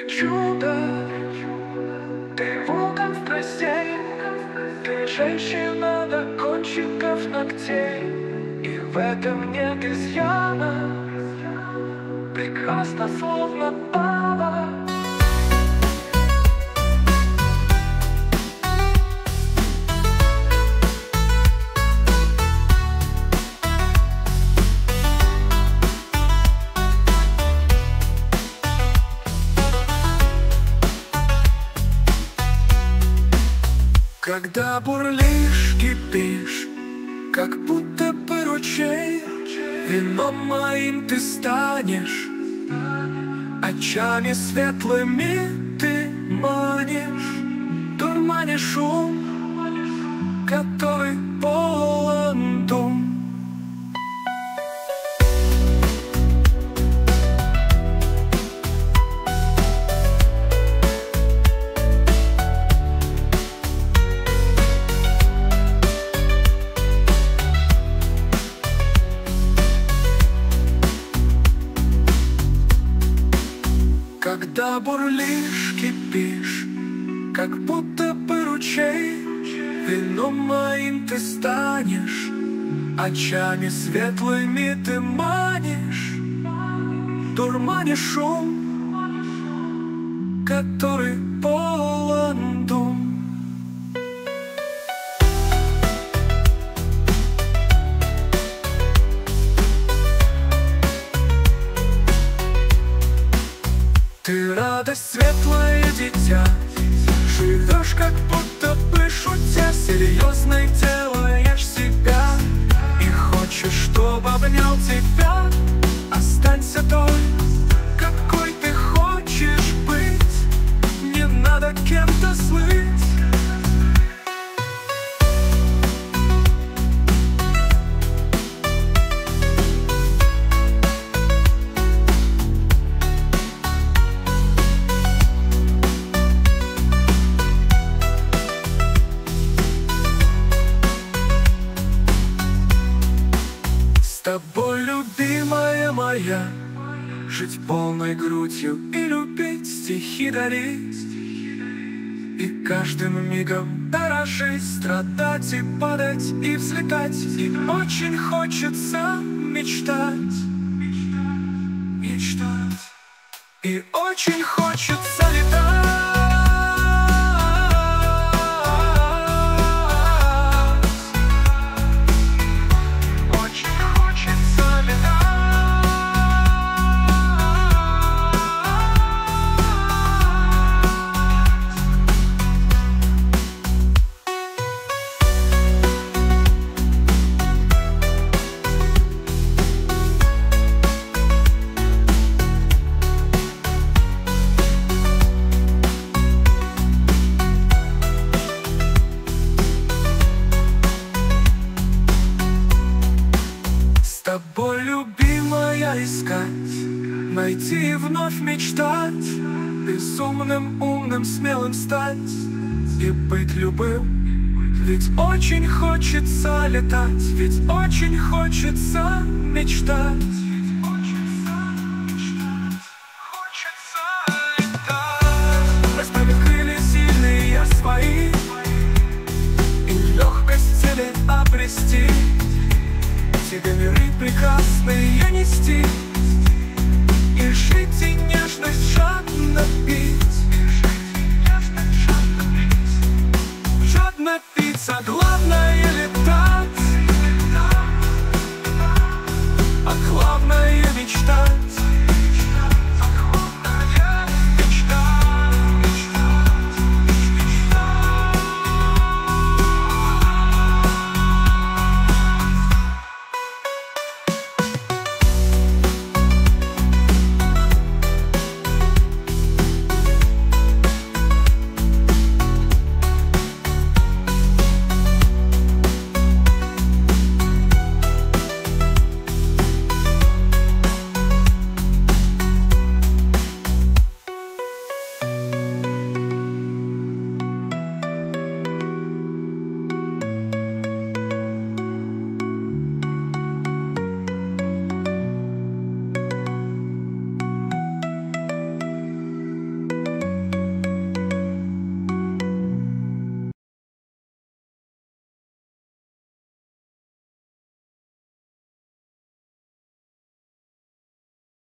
чудо, ты вулкан страстей, ты женщина до кончиков ногтей, и в этом нет изъяна, прекрасно словно пава. Когда бурлишь, кипишь, как будто бы ручей, вином моим ты станешь, очами светлыми ты манишь, дурманишь ум, который полон дум. Когда бурлишь, кипишь, как будто бы ручей, вином моим ты станешь, очами светлыми ты манишь, дурманишь ум, который полон дум. Ты радость, светлое дитя, живешь как будто бы шутя, серьезной делаешь себя и хочешь, чтобы обнял тебя. Останься той, какой ты хочешь быть, не надо кем-то слыть. С тобой, любимая моя, жить полной грудью и любить, стихи дарить, и каждым мигом дорожить, страдать и падать, и взлетать. И очень хочется мечтать, мечтать, и очень хочется летать. С тобой, любимая, искать, найти и вновь мечтать, безумным, умным, смелым стать и быть любым. Ведь очень хочется летать, ведь очень хочется мечтать. Расправив крылья сильные свои и легкость цели обрести, тебе миры прекрасные нести.